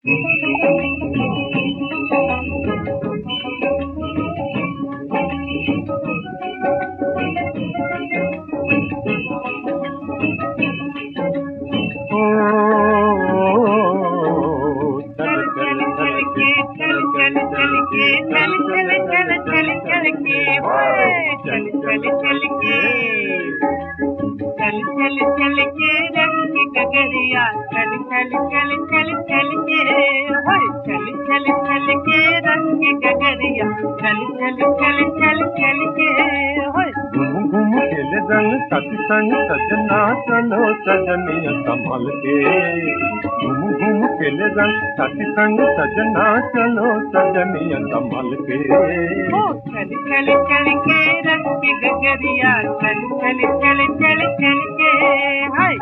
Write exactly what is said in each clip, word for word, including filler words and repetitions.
चल चल चल के रंग गगरिया चल चल चल चल चल के होय चल चल चल के रंग गगरिया चल चल चल चल चल के होय घूम घूम खेले रंग साथी संग सजना चलो सजनिया संभल के घूम घूम खेले रंग साथी संग सजना चलो सजनिया संभल के ओ चल चल चल के रंग गगरिया चल चल चल चल चल के हाय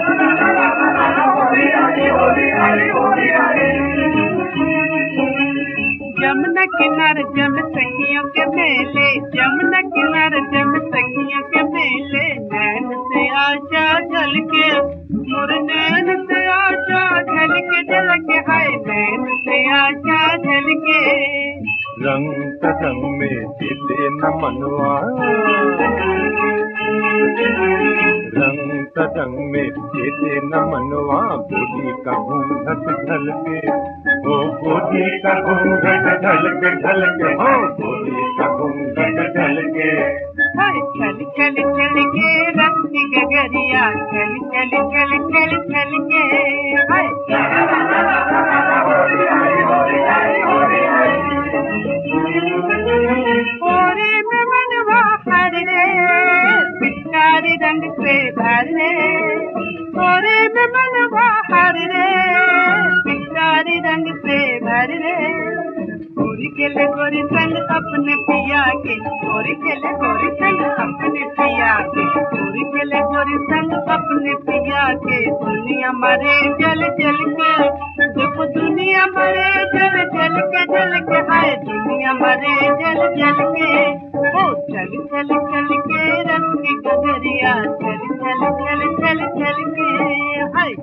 जमुना किनारे जम सखियों के मेले जमुना किनारे जम सखियों के मेले नैन से आशा झलके मोर नैन से आशा झलके झलके हाय नैन से आशा झलके रंग रंग में जीते न मनवा रंग रंग में जीते न मनवा गोदी का घूंघट ढलके ओ गोदी का घूंघट ढलके ढलके हो गोदी का घूंघट ढलके चल चल चल के रंग गगरिया चल चल चल चल चल के हाय ओरे में मनवा हर रे पिचकारी रंग से भर रे ओरे में मनवा हर रे पिचकारी रंग से भर रे गोरी केले गोरी संग अपने पिया के गोरी केले गोरी संग अपने पिया के गोरी केले गोरी संग अपने पिया के दुनिया मरे जल जल के देखो दुनिया मरे जल जल के जल के हाय दुनिया मरे जल जल के ओ चल चल चल के रंग गगरिया चल चल चल चल चल के हाय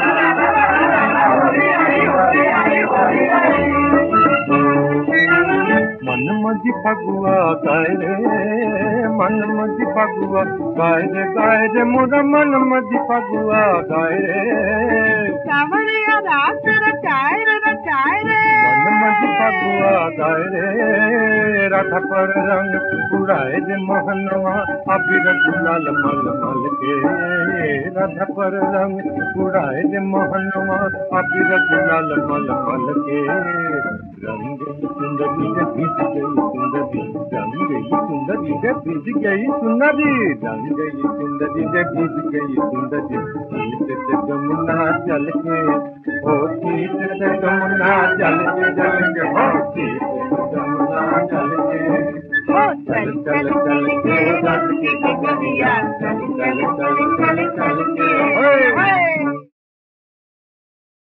मन मजी फगुआ गाय रे मन मजी फगुआ गाय रे गाय रे मोरा मन मजी फगुआ गाय रे सावरिया रात रचाए रे रचाए रे मन मजी फगुआ गाय रे राधा पर रंग उड़ाए रे मोहनवा अबीर गुलाल मल मल के राधा पर रंग उड़ाए रे मोहनवा अबीर गुलाल मल मल के रंग सुंदरी रे भीज गई सुंदरी रंग गई सुंदरी रे भीज गई सुंदरी रंग गई सुंदरी रे भीज गई सुंदरी सीत से जमुना चल के ओ सीत से जमुना चल के चल के हो सीत से जमुना चल के ओ चल चल चल के रंग गगरिया चल चल चल चल चल के